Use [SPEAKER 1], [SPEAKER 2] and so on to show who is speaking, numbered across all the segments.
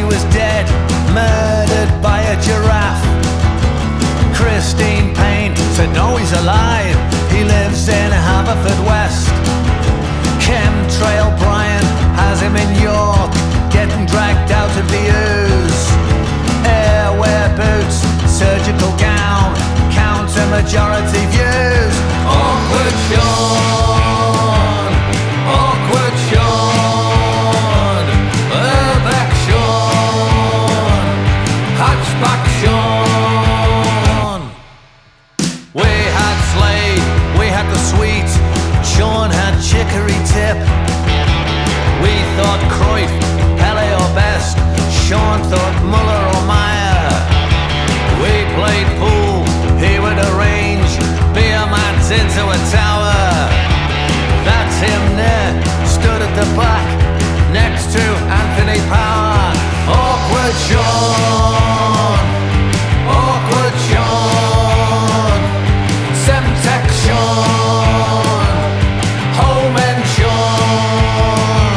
[SPEAKER 1] was dead, murdered by a giraffe. Christine Payne said no, he's alive, he lives in Haverfordwest. Chemtrail Brian has him in York, getting dragged out of the ooze. Airwear boots, surgical gown, counter majority views. Awkward Sean, awkward Sean, back Sean, hatchback Sean. We had Slade, we had the sweet, Sean had chicory tip. We thought Cruyff, Pele or best, Sean thought Muller or Meyer. We played pool, he would arrange beer mats into a tower. That's him there, stood at the back, next to Anthony Power. Awkward Sean, awkward Sean, Semtex Sean, home and Sean.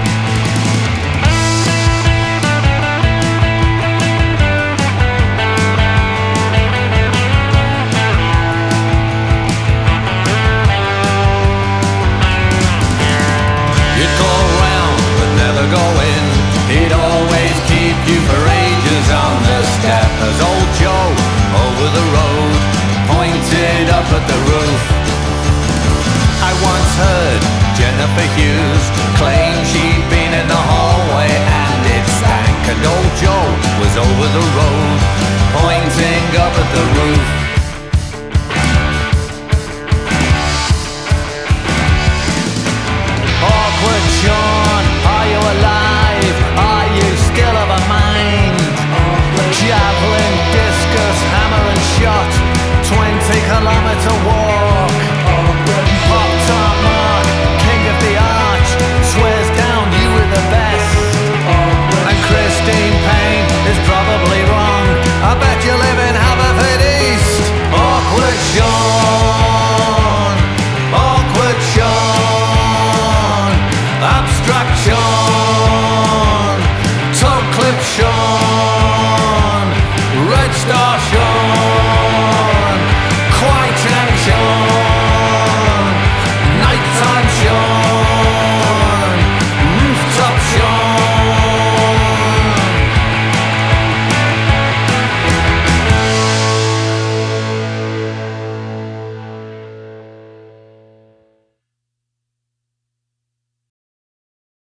[SPEAKER 1] You'd go round but never go in, he'd always keep you for ages on the step. As old Joe over the road pointed up at the roof. I once heard Jennifer Hughes